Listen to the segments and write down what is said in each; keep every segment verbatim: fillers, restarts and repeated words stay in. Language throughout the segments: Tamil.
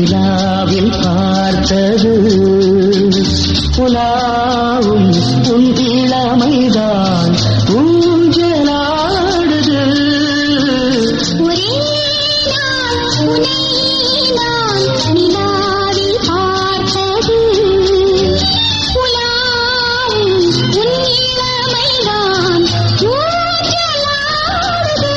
நிலாவில் பார்த்தது உலாவும் உன் இளமைதான் ஊஞ்சலாடுது. ஒரே நாள் உன்னை நான் நிலாவில் பார்த்தது உலாவும் உன் இளமைதான் ஊஞ்சலாடுது.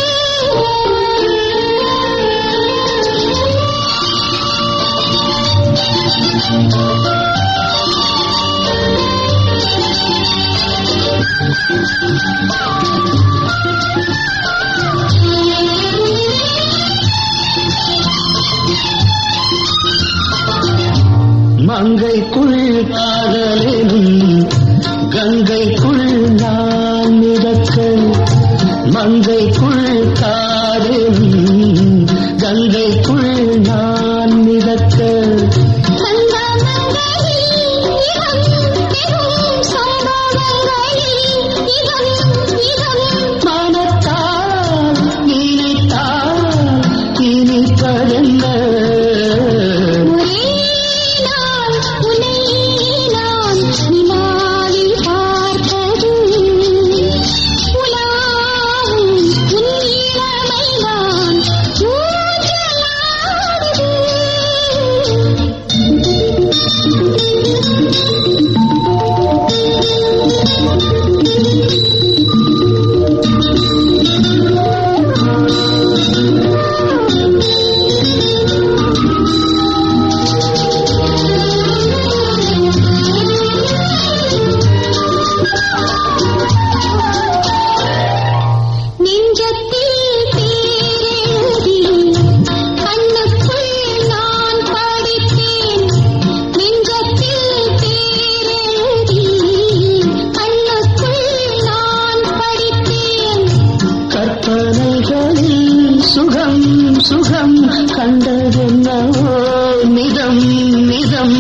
மங்கைக்குள் காதலினும் கங்கைக்குள் நான் மிதக்க, மங்கைக்குள் காதலினும் கங்கைக்குள் நான் மிதக்க, மனத்தால் நினைத்தால் இனிப்பதென்ன. சுகம் சுகம் கண்டதென்னவோ நிதம் நிதம்.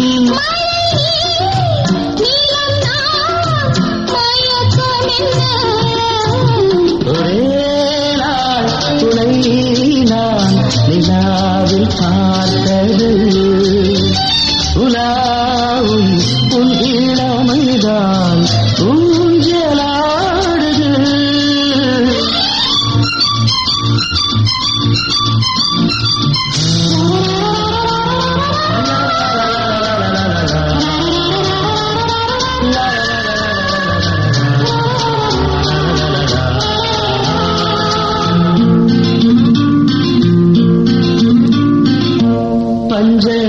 ஒரே நாள் துணை நான் நிலாவில் பார்த்தது உலாவும் உன் இளமைதான் ஊஞ்சலாடுது. பஞ்ச